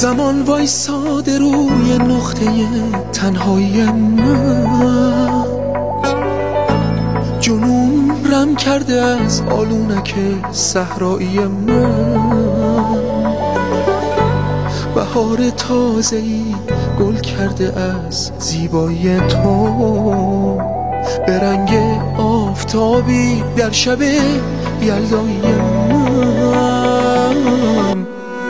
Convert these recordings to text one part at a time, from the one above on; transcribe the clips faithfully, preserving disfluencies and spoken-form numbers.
زمان وایساده روی نقطه تنهایی من، جنون رم کرده از آلونک صحرایی من. بهار تازه‌ای گل کرده از زیبایی تو، به رنگ آفتابی در شب یلدایی من.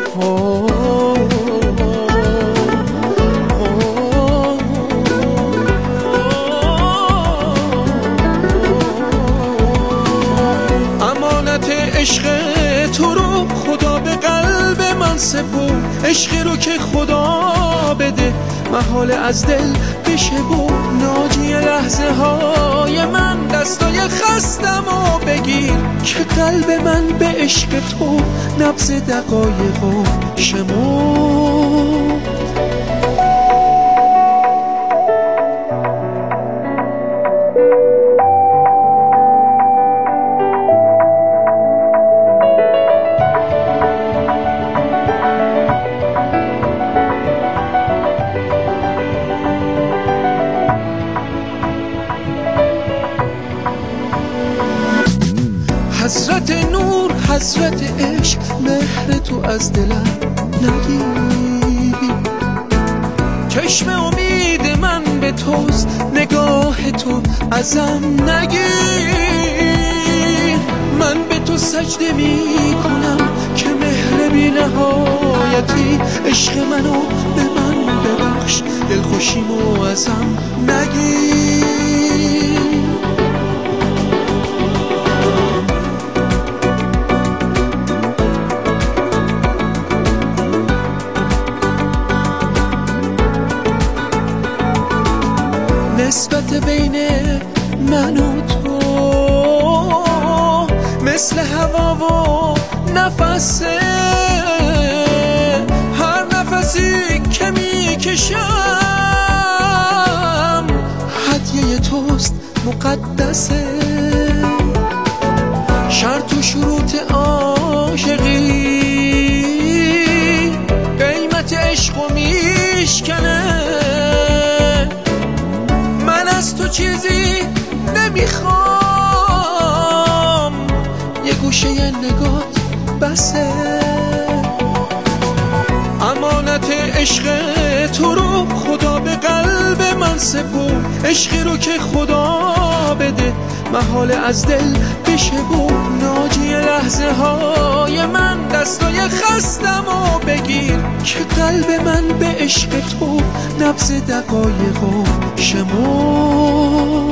امانت عشق تو رو خدا به قلب من سپرد، عشقی رو که خدا بده محال از دل بشه و ناجی لحظه های من. دستای خستم و بگیر که قلب من به عشق تو نبض دقایق و شمرد. حضرت نور حضرت عشق مهر تو از دلم نگیر، چشم امید من به توست نگاه تو ازم نگیر. من به تو سجده می کنم که مهر بی نهایتی، عشق منو به من ببخش دلخوشیمو ازم نگیر. نسبت بین من و تو مثل هوا و نفسه، هر نفسی که میکشم هدیه توست مقدسه. شرط و شروط عاشقی قیمت عشقو میشکنه. از تو چیزی نمیخوام، یه گوشه نگات بسه. امانت عشق تو رو خدا به قلب من سپرد، عشقی رو که خدا بده محال از دل بشه و ناجی لحظه های من. دستای خستم و بگیر که قلب من به عشق تو نبض دقایق و شمرد.